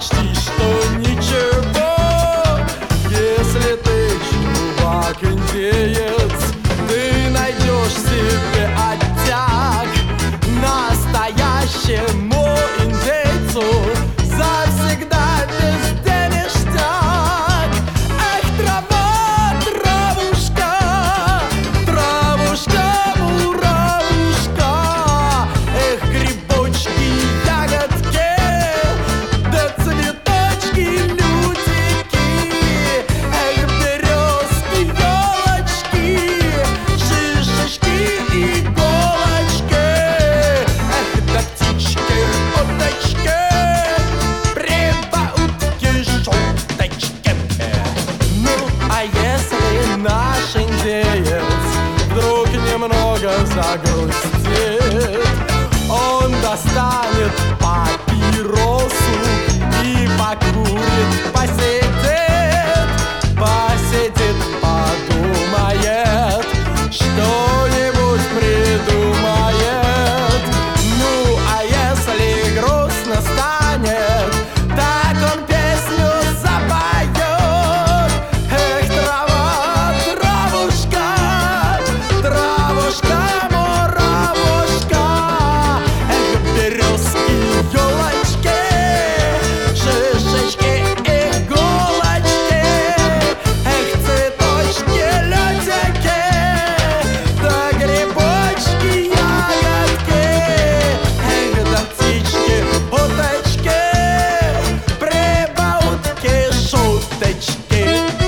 почти что ничего. Если ты чувак-индеец, ты найдешь себе оттяг. Настоящему индейцу завсегда везде ништяк. Эх, трава, травушка, травушка, муравушка. Эх, грибочки, ягодки, да цветочки, лютики. Эх, березки, елочки, шишечки, иголочки. Эх, да птички, уточки, прибаутки, шуточки. Ну, а если наш индеец вдруг немного загрустит, он достанет папиросу и покурит, посидит, посидит, подумает, что-нибудь придумает. Ну, а если грустно станет, так он песню запоет. Эх, трава, травушка, травушка, муравушка. Эх, березки, елочки, шишечки, иголочки. Эх, цветочки, лютики, да грибочки, ягодки. Эх, да птички, уточки, прибаутки, шуточки.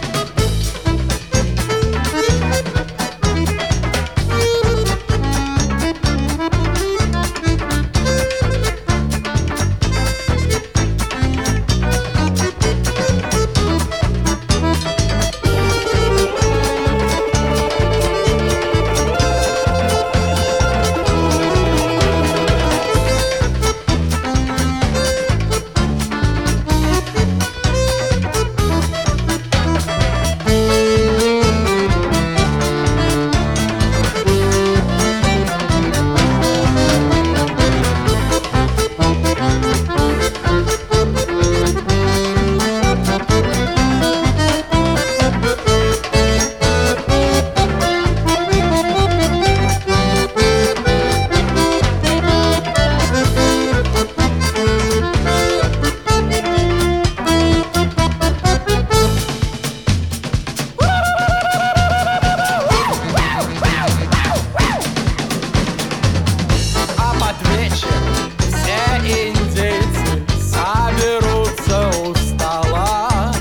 А под вечер все индейцы соберутся у стола,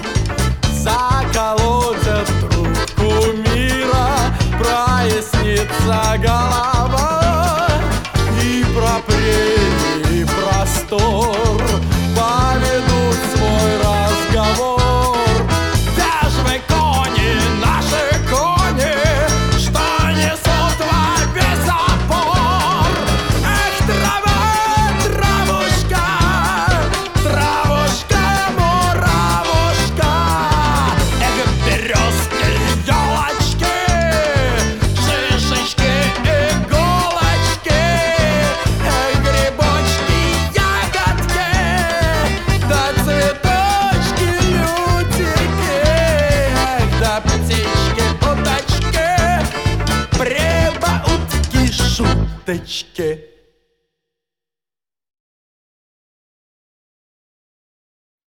заколотят трубку мира, прояснится голова. И про прерии и простор поведут свой разговор. Даже вы кони, наши кони, что несут во весь опор. Эх, трава, травушка, травушка, муравушка. Эх, березки, елочки, шишечки, иголочки. Эх, грибочки, ягодки, да цветочки, лютики. Эх, да птички, уточки, прибаутки, шуточки.